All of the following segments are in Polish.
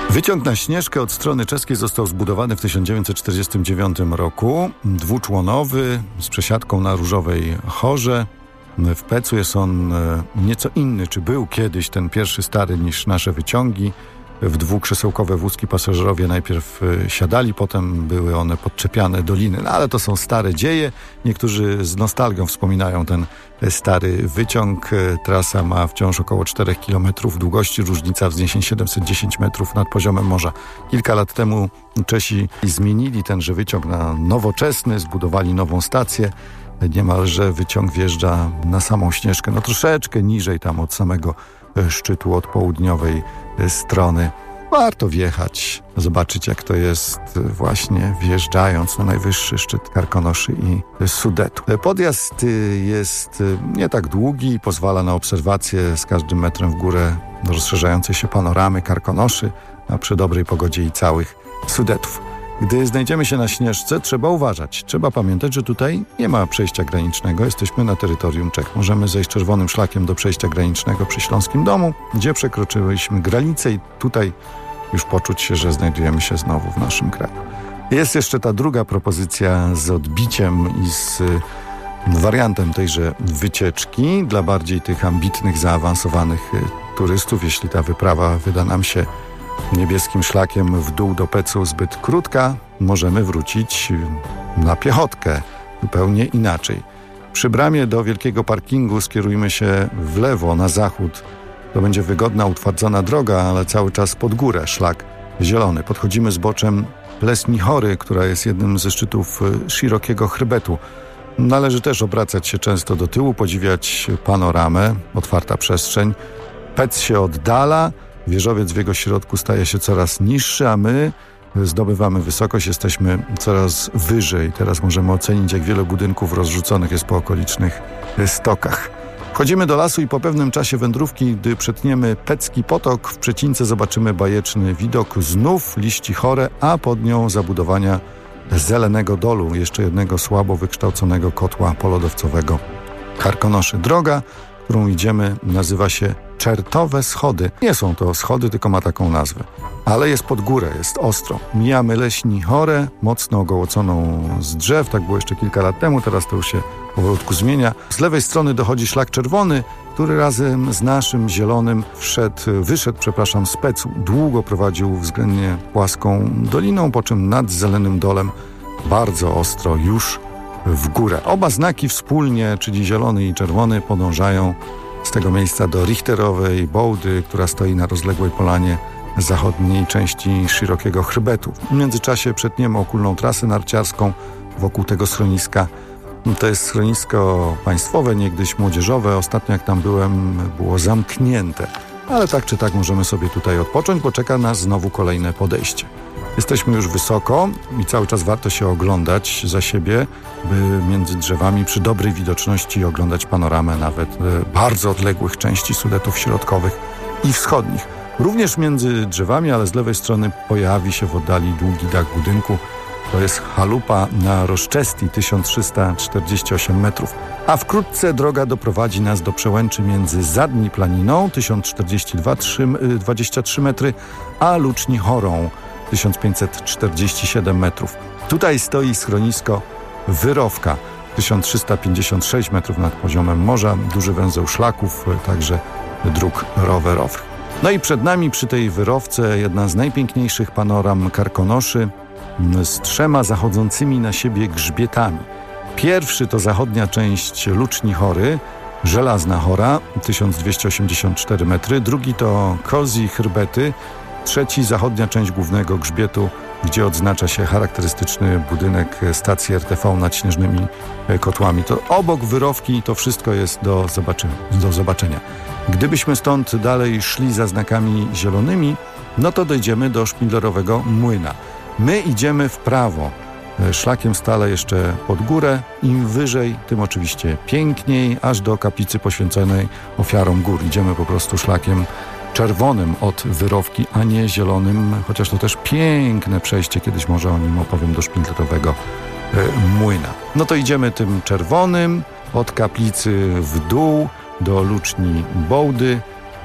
Wyciąg na Śnieżkę od strony czeskiej został zbudowany w 1949 roku. Dwuczłonowy, z przesiadką na Różowej Chorze. W Pecu jest on nieco inny, czy był kiedyś ten pierwszy stary niż nasze wyciągi. W dwukrzesełkowe wózki pasażerowie najpierw siadali, potem były one podczepiane do liny. No, ale to są stare dzieje. Niektórzy z nostalgią wspominają ten stary wyciąg. Trasa ma wciąż około 4 km długości, różnica wzniesień 710 metrów nad poziomem morza. Kilka lat temu Czesi zmienili tenże wyciąg na nowoczesny, zbudowali nową stację. Niemalże wyciąg wjeżdża na samą Śnieżkę, no troszeczkę niżej tam od samego szczytu, od południowej strony. Warto wjechać, zobaczyć jak to jest właśnie wjeżdżając na najwyższy szczyt Karkonoszy i Sudetu. Podjazd jest nie tak długi i pozwala na obserwację z każdym metrem w górę rozszerzającej się panoramy Karkonoszy, a przy dobrej pogodzie i całych Sudetów. Gdy znajdziemy się na Śnieżce, trzeba uważać. Trzeba pamiętać, że tutaj nie ma przejścia granicznego. Jesteśmy na terytorium Czech. Możemy zejść czerwonym szlakiem do przejścia granicznego przy Śląskim Domu, gdzie przekroczyliśmy granicę i tutaj już poczuć się, że znajdujemy się znowu w naszym kraju. Jest jeszcze ta druga propozycja z odbiciem i z wariantem tejże wycieczki dla bardziej tych ambitnych, zaawansowanych turystów. Jeśli ta wyprawa wyda nam się niebieskim szlakiem w dół do Pecu zbyt krótka, możemy wrócić na piechotkę zupełnie inaczej. Przy bramie do wielkiego parkingu skierujmy się w lewo, na zachód. To będzie wygodna, utwardzona droga, ale cały czas pod górę, szlak zielony. Podchodzimy zboczem Plesni Chory, która jest jednym ze szczytów szerokiego chrebetu. Należy też obracać się często do tyłu, podziwiać panoramę, otwarta przestrzeń. Pec się oddala, wieżowiec w jego środku staje się coraz niższy, a my zdobywamy wysokość, jesteśmy coraz wyżej. Teraz możemy ocenić, jak wiele budynków rozrzuconych jest po okolicznych stokach. Wchodzimy do lasu i po pewnym czasie wędrówki, gdy przetniemy Pecki Potok, w przecince zobaczymy bajeczny widok znów liści chore, a pod nią zabudowania Zelenego Dolu, jeszcze jednego słabo wykształconego kotła polodowcowego Karkonoszy. Droga, którą idziemy, nazywa się Czertowe Schody. Nie są to schody, tylko ma taką nazwę. Ale jest pod górę, jest ostro. Mijamy Leśni Chorę, mocno ogołoconą z drzew. Tak było jeszcze kilka lat temu, teraz to już się powolutku zmienia. Z lewej strony dochodzi szlak czerwony, który razem z naszym zielonym wyszedł z Pecu. Długo prowadził względnie płaską doliną, po czym nad Zelenym Dolem bardzo ostro już w górę. Oba znaki wspólnie, czyli zielony i czerwony, podążają z tego miejsca do Richterowej Bołdy, która stoi na rozległej polanie zachodniej części szerokiego chrebetu. W międzyczasie przetniemy okulną trasę narciarską wokół tego schroniska. To jest schronisko państwowe, niegdyś młodzieżowe. Ostatnio jak tam byłem, było zamknięte. Ale tak czy tak możemy sobie tutaj odpocząć, bo czeka nas znowu kolejne podejście. Jesteśmy już wysoko i cały czas warto się oglądać za siebie, by między drzewami przy dobrej widoczności oglądać panoramę nawet bardzo odległych części Sudetów środkowych i wschodnich. Również między drzewami, ale z lewej strony pojawi się w oddali długi dach budynku. To jest chalupa na Roszczesti, 1348 metrów. A wkrótce droga doprowadzi nas do przełęczy między Zadni Planiną, 1042,23 metry, a Luczni Chorą, 1547 metrów. Tutaj stoi schronisko Wyrowka, 1356 metrów nad poziomem morza, duży węzeł szlaków, także dróg rowerowych. No i przed nami przy tej Wyrowce jedna z najpiękniejszych panoram Karkonoszy z 3 zachodzącymi na siebie grzbietami. Pierwszy to zachodnia część Luczni Chory, Żelazna Chora, 1284 metry. Drugi to Kozji Chrbety. Trzeci zachodnia część głównego grzbietu, gdzie odznacza się charakterystyczny budynek stacji RTV nad śnieżnymi kotłami. To obok Wyrowki to wszystko jest do zobaczenia. Gdybyśmy stąd dalej szli za znakami zielonymi, no to dojdziemy do Szpindlerowego Młyna. My idziemy w prawo, szlakiem stale jeszcze pod górę. Im wyżej, tym oczywiście piękniej, aż do kaplicy poświęconej ofiarom gór. Idziemy po prostu szlakiem czerwonym od Wyrowki, a nie zielonym, chociaż to też piękne przejście, kiedyś może o nim opowiem, do Szpindlerowego Młyna. No to idziemy tym czerwonym, od kaplicy w dół do Luczni Bołdy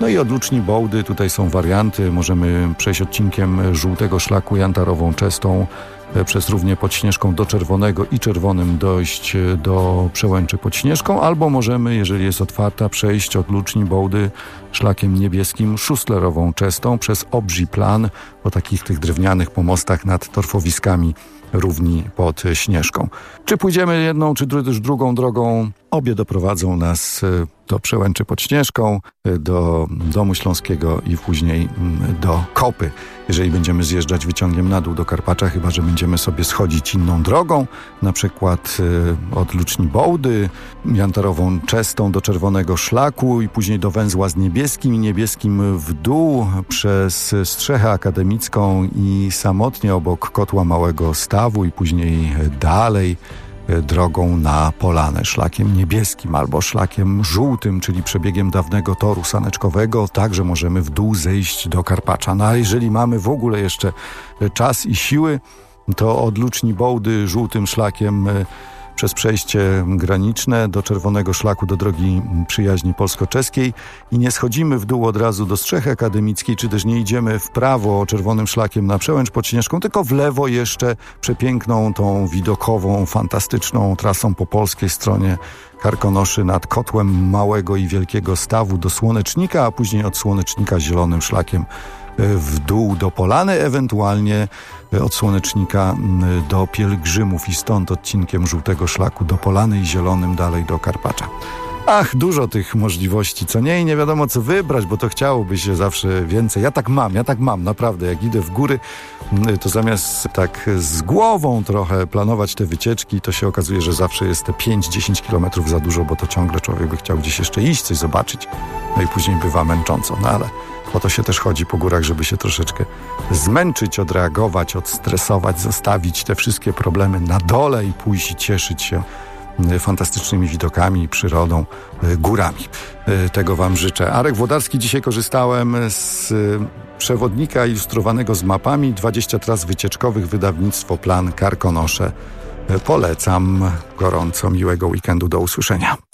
No i od Luczni Bołdy tutaj są warianty. Możemy przejść odcinkiem żółtego szlaku Jantarową Czestą przez Równię pod Śnieżką do Czerwonego i Czerwonym dojść do Przełęczy pod Śnieżką, albo możemy, jeżeli jest otwarta, przejść od Luczni Bołdy szlakiem niebieskim Szuszlerową Czestą przez Obrzy Plan po takich tych drewnianych pomostach nad torfowiskami Równi pod Śnieżką. Czy pójdziemy jedną, czy też drugą drogą, obie doprowadzą nas do Przełęczy pod Śnieżką, do Domu Śląskiego i później do Kopy. Jeżeli będziemy zjeżdżać wyciągiem na dół do Karpacza, chyba że będziemy sobie schodzić inną drogą, na przykład od Luczni Bołdy, Jantarową Czestą do Czerwonego Szlaku i później do węzła z Niebieskim i Niebieskim w dół przez Strzechę Akademicką i samotnie obok Kotła Małego Stawu i później dalej drogą na Polanę, szlakiem niebieskim albo szlakiem żółtym, czyli przebiegiem dawnego toru saneczkowego. Także możemy w dół zejść do Karpacza. No a jeżeli mamy w ogóle jeszcze czas i siły, to od Luczni Bołdy żółtym szlakiem przez przejście graniczne do Czerwonego Szlaku, do drogi przyjaźni polsko-czeskiej i nie schodzimy w dół od razu do Strzechy Akademickiej, czy też nie idziemy w prawo Czerwonym Szlakiem na Przełęcz pod Śnieżką, tylko w lewo jeszcze przepiękną tą widokową, fantastyczną trasą po polskiej stronie Karkonoszy nad Kotłem Małego i Wielkiego Stawu do Słonecznika, a później od Słonecznika Zielonym Szlakiem w dół do Polany, ewentualnie od Słonecznika do Pielgrzymów i stąd odcinkiem żółtego szlaku do Polany i zielonym dalej do Karpacza. Ach, dużo tych możliwości, co nie? I nie wiadomo co wybrać, bo to chciałoby się zawsze więcej. Ja tak mam, naprawdę. Jak idę w góry, to zamiast tak z głową trochę planować te wycieczki, to się okazuje, że zawsze jest te 5-10 kilometrów za dużo, bo to ciągle człowiek by chciał gdzieś jeszcze iść, coś zobaczyć. No i później bywa męcząco, no ale po to się też chodzi po górach, żeby się troszeczkę zmęczyć, odreagować, odstresować, zostawić te wszystkie problemy na dole i pójść i cieszyć się fantastycznymi widokami, przyrodą, górami. Tego wam życzę. Arek Włodarski. Dzisiaj korzystałem z przewodnika ilustrowanego z mapami 20 tras wycieczkowych, wydawnictwo Plan Karkonosze. Polecam gorąco, miłego weekendu, do usłyszenia.